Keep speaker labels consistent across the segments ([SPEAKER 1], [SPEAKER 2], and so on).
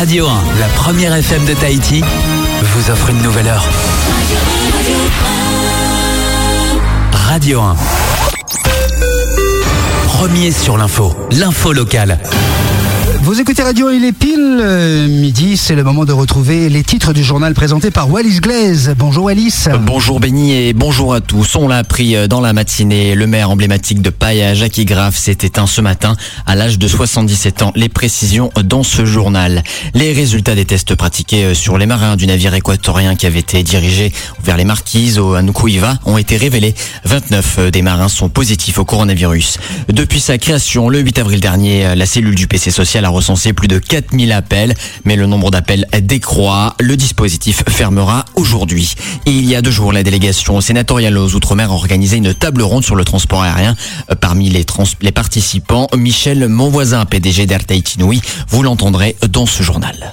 [SPEAKER 1] Radio 1, la première FM de Tahiti, vous offre une nouvelle heure. Radio 1. Premier sur l'info locale.
[SPEAKER 2] Vous écoutez Radio, il est pile midi, c'est le moment de retrouver les titres du journal présenté par Wallis Glaise. Bonjour Wallis.
[SPEAKER 3] Bonjour Benny et bonjour à tous. On l'a appris dans la matinée, le maire emblématique de Paia, Jackie Graff, s'est éteint ce matin à l'âge de 77 ans. Les précisions dans ce journal. Les résultats des tests pratiqués sur les marins du navire équatorien qui avait été dirigé vers les Marquises à Nukuiva ont été révélés. 29 des marins sont positifs au coronavirus. Depuis sa création, le 8 avril dernier, la cellule du PC social a recensé plus de 4000 appels, mais le nombre d'appels décroît. Le dispositif fermera aujourd'hui. Et il y a 2 jours, la délégation sénatoriale aux Outre-mer a organisé une table ronde sur le transport aérien. Parmi les participants, Michel Monvoisin, PDG d'Air Tahiti Nui. Vous l'entendrez dans ce journal.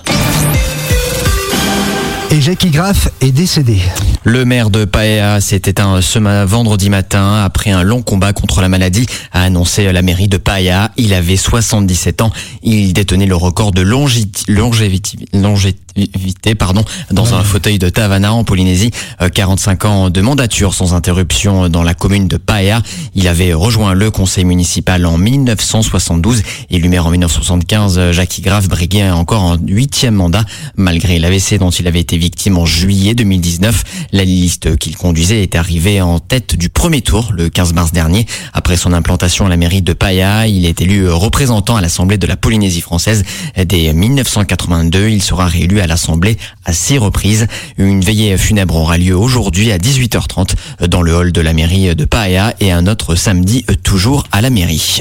[SPEAKER 2] Et Jackie Graff est décédé.
[SPEAKER 3] Le maire de Paia s'est éteint ce vendredi matin après un long combat contre la maladie, a annoncé la mairie de Paia. Il avait 77 ans. Il détenait le record de longévité, dans un fauteuil de Tavana en Polynésie. 45 ans de mandature sans interruption dans la commune de Paia. Il avait rejoint le conseil municipal en 1972. Élu maire en 1975, Jackie Graff briguait encore un 8e mandat malgré l'AVC dont il avait été victime en juillet 2019. La liste qu'il conduisait est arrivée en tête du premier tour le 15 mars dernier. Après son implantation à la mairie de Paia, il est élu représentant à l'Assemblée de la Polynésie française. Dès 1982, il sera réélu à l'Assemblée à 6 reprises. Une veillée funèbre aura lieu aujourd'hui à 18h30 dans le hall de la mairie de Paia et un autre samedi toujours à la mairie.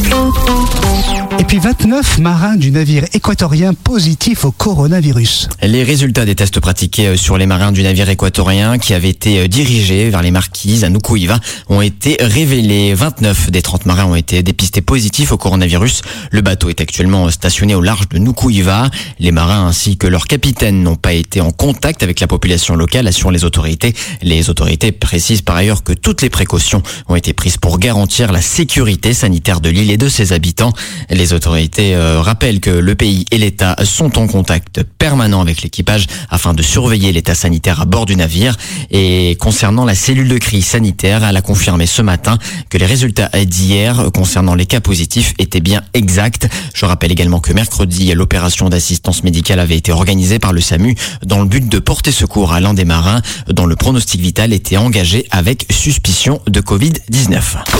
[SPEAKER 2] Et puis 29 marins du navire équatorien positifs au coronavirus.
[SPEAKER 3] Les résultats des tests pratiqués sur les marins du navire équatorien qui avaient été dirigés vers les Marquises à Nukuiva ont été révélés. 29 des 30 marins ont été dépistés positifs au coronavirus. Le bateau est actuellement stationné au large de Nukuiva. Les marins ainsi que leurs capitaines n'ont pas été en contact avec la population locale, assurent les autorités. Les autorités précisent par ailleurs que toutes les précautions ont été prises pour garantir la sécurité sanitaire de l'île et de ses habitants. Les autorités rappellent que le pays et l'État sont en contact permanent avec l'équipage afin de surveiller l'état sanitaire à bord du navire. Et concernant la cellule de crise sanitaire, elle a confirmé ce matin que les résultats d'hier concernant les cas positifs étaient bien exacts. Je rappelle également que mercredi, l'opération d'assistance médicale avait été organisée par le SAMU dans le but de porter secours à l'un des marins dont le pronostic vital était engagé avec suspicion de Covid-19.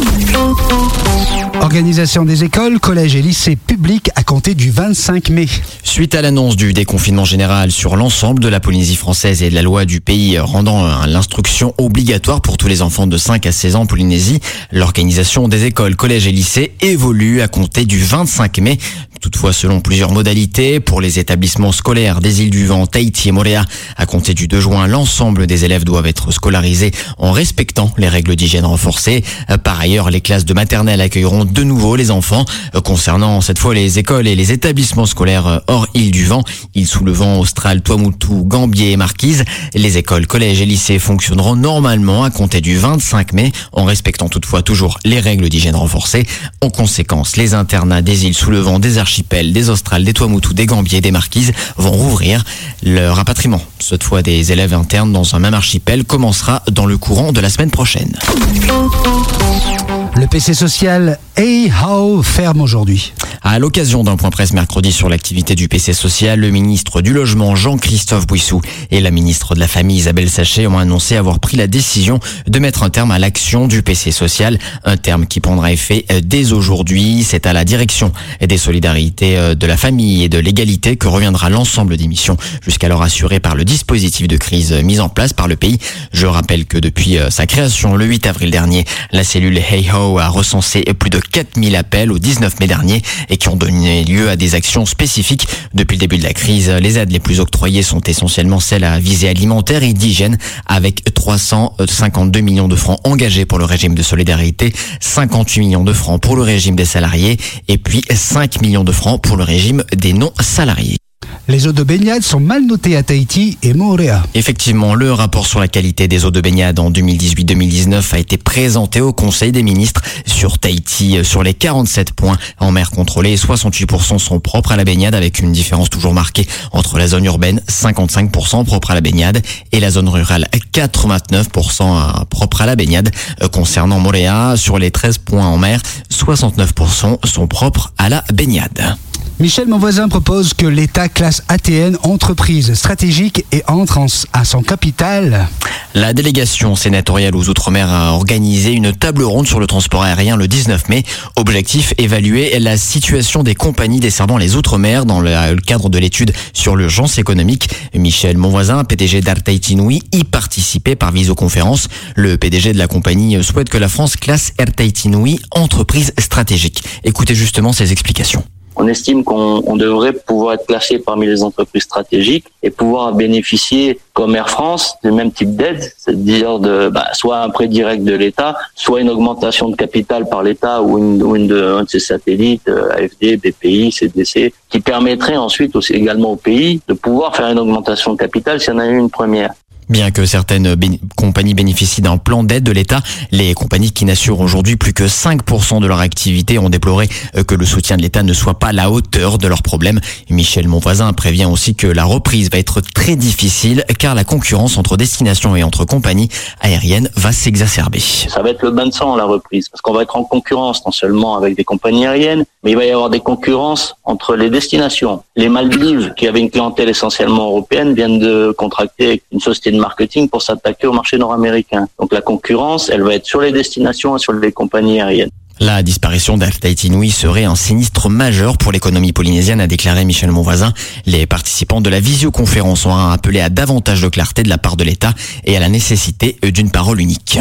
[SPEAKER 2] Organisation des écoles, collèges et lycées publics à compter du 25 mai.
[SPEAKER 3] Suite à l'annonce du déconfinement général sur l'ensemble de la Polynésie française et de la loi du pays rendant l'instruction obligatoire pour tous les enfants de 5 à 16 ans en Polynésie, l'organisation des écoles, collèges et lycées évolue à compter du 25 mai. Toutefois, selon plusieurs modalités, pour les établissements scolaires des îles du Vent, Tahiti et Moorea, à compter du 2 juin, l'ensemble des élèves doivent être scolarisés en respectant les règles d'hygiène renforcées. Par ailleurs, les classes de maternelle accueilleront de nouveau les enfants. Concernant cette fois les écoles et les établissements scolaires hors île du Vent, île sous le Vent, Austral, Tuamotu, Gambier et Marquise, les écoles, collèges et lycées fonctionneront normalement à compter du 25 mai, en respectant toutefois toujours les règles d'hygiène renforcées. En conséquence, les internats des îles sous le Vent, des archipels, des Australes, des Tuamotu, des Gambiers, des Marquises vont rouvrir. Le rapatriement, cette fois des élèves internes dans un même archipel, commencera dans le courant de la semaine prochaine.
[SPEAKER 2] Le PC social Hey How ferme aujourd'hui.
[SPEAKER 3] À l'occasion d'un point presse mercredi sur l'activité du PC social, le ministre du Logement Jean-Christophe Bouissou et la ministre de la Famille Isabelle Sachet ont annoncé avoir pris la décision de mettre un terme à l'action du PC social, un terme qui prendra effet dès aujourd'hui. C'est à la direction des solidarités de la famille et de l'égalité que reviendra l'ensemble des missions jusqu'alors assurées par le dispositif de crise mis en place par le pays. Je rappelle que depuis sa création le 8 avril dernier, la cellule Hey How a recensé plus de 4000 appels au 19 mai dernier et qui ont donné lieu à des actions spécifiques. Depuis le début de la crise, les aides les plus octroyées sont essentiellement celles à visée alimentaire et d'hygiène, avec 352 millions de francs engagés pour le régime de solidarité, 58 millions de francs pour le régime des salariés et puis 5 millions de francs pour le régime des non-salariés.
[SPEAKER 2] Les eaux de baignade sont mal notées à Tahiti et Moorea.
[SPEAKER 3] Effectivement, le rapport sur la qualité des eaux de baignade en 2018-2019 a été présenté au Conseil des ministres. Sur Tahiti, sur les 47 points en mer contrôlée, 68% sont propres à la baignade, avec une différence toujours marquée entre la zone urbaine, 55% propre à la baignade, et la zone rurale, 89% propre à la baignade. Concernant Moorea, sur les 13 points en mer, 69% sont propres à la baignade.
[SPEAKER 2] Michel Monvoisin propose que l'État classe ATN entreprise stratégique et entre à son capital.
[SPEAKER 3] La délégation sénatoriale aux Outre-mer a organisé une table ronde sur le transport aérien le 19 mai. Objectif, évaluer la situation des compagnies desservant les Outre-mer dans le cadre de l'étude sur l'urgence économique. Michel Monvoisin, PDG d'Air Tahiti Nui, y participait par visioconférence. Le PDG de la compagnie souhaite que la France classe Air Tahiti Nui entreprise stratégique. Écoutez justement ses explications.
[SPEAKER 4] On estime qu'on devrait pouvoir être classé parmi les entreprises stratégiques et pouvoir bénéficier, comme Air France, du même type d'aide, c'est-à-dire soit un prêt direct de l'État, soit une augmentation de capital par l'État ou un de ses satellites, AFD, BPI, CDC, qui permettrait ensuite aussi également au pays de pouvoir faire une augmentation de capital s'il y en a eu une première.
[SPEAKER 3] Bien que certaines compagnies bénéficient d'un plan d'aide de l'État, les compagnies qui n'assurent aujourd'hui plus que 5% de leur activité ont déploré que le soutien de l'État ne soit pas à la hauteur de leurs problèmes. Michel Monvoisin prévient aussi que la reprise va être très difficile car la concurrence entre destinations et entre compagnies aériennes va s'exacerber.
[SPEAKER 4] Ça va être le bain de sang, la reprise, parce qu'on va être en concurrence non seulement avec des compagnies aériennes, mais il va y avoir des concurrences entre les destinations. Les Maldives, qui avaient une clientèle essentiellement européenne, viennent de contracter avec une société de marketing pour s'attaquer au marché nord-américain. Donc la concurrence, elle va être sur les destinations et sur les compagnies aériennes.
[SPEAKER 3] La disparition d'Air Tahiti Nui serait un sinistre majeur pour l'économie polynésienne, a déclaré Michel Monvoisin. Les participants de la visioconférence ont appelé à davantage de clarté de la part de l'État et à la nécessité d'une parole unique.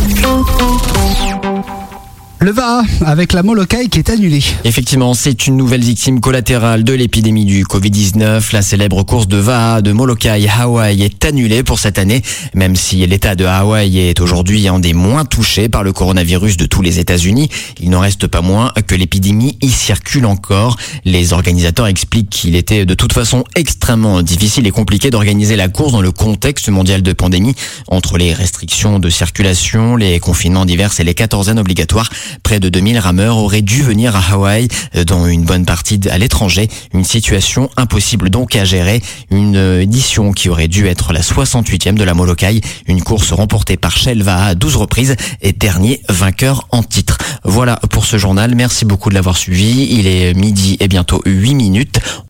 [SPEAKER 2] Le Va'a, avec la Molokai qui est annulée.
[SPEAKER 3] Effectivement, c'est une nouvelle victime collatérale de l'épidémie du Covid-19. La célèbre course de Va'a de Molokai, Hawaï, est annulée pour cette année, même si l'État de Hawaï est aujourd'hui un des moins touchés par le coronavirus de tous les États-Unis. Il n'en reste pas moins que l'épidémie y circule encore. Les organisateurs expliquent qu'il était de toute façon extrêmement difficile et compliqué d'organiser la course dans le contexte mondial de pandémie, entre les restrictions de circulation, les confinements divers et les quatorzaines obligatoires. Près de 2000 rameurs auraient dû venir à Hawaï, dont une bonne partie à l'étranger. Une situation impossible donc à gérer. Une édition qui aurait dû être la 68e de la Molokai. Une course remportée par Shell Va'a à 12 reprises et dernier vainqueur en titre. Voilà pour ce journal. Merci beaucoup de l'avoir suivi. Il est midi et bientôt 8 minutes.